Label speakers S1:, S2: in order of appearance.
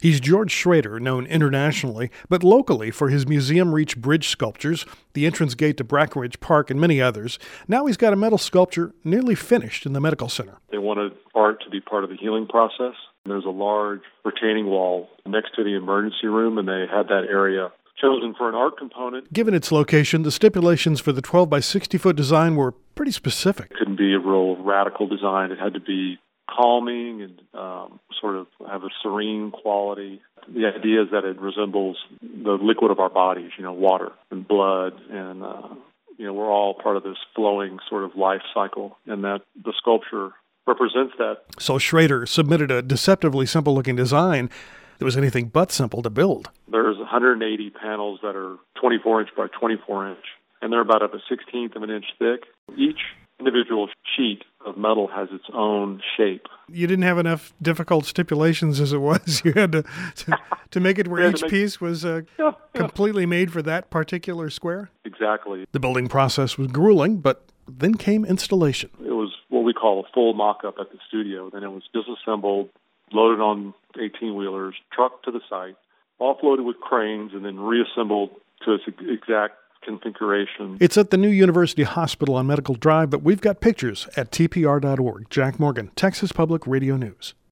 S1: He's George Schrader, known internationally, but locally for his Museum Reach bridge sculptures, the entrance gate to Brackenridge Park, and many others. Now he's got a metal sculpture nearly finished in the medical center.
S2: They wanted art to be part of the healing process. There's a large retaining wall next to the emergency room, and they had that area chosen for an art component.
S1: Given its location, the stipulations for the 12 by 60-foot design were pretty specific.
S2: It couldn't be a real radical design. It had to be calming and sort of have a serene quality. The idea is that it resembles the liquid of our bodies, water and blood, and we're all part of this flowing sort of life cycle, and that the sculpture represents that.
S1: So Schrader submitted a deceptively simple-looking design that was anything but simple to build.
S2: There's 180 panels that are 24 inch by 24 inch, and they're about a 1/16 of an inch thick. Each individual sheet of metal has its own shape.
S1: You didn't have enough difficult stipulations as it was. You had to make it where each piece was completely made for that particular square?
S2: Exactly.
S1: The building process was grueling, but then came installation.
S2: It was what we call a full mock-up at the studio. Then it was disassembled, loaded on 18-wheelers, trucked to the site, offloaded with cranes, and then reassembled to its exact configuration.
S1: It's at the new University Hospital on Medical Drive, but we've got pictures at tpr.org. Jack Morgan, Texas Public Radio News.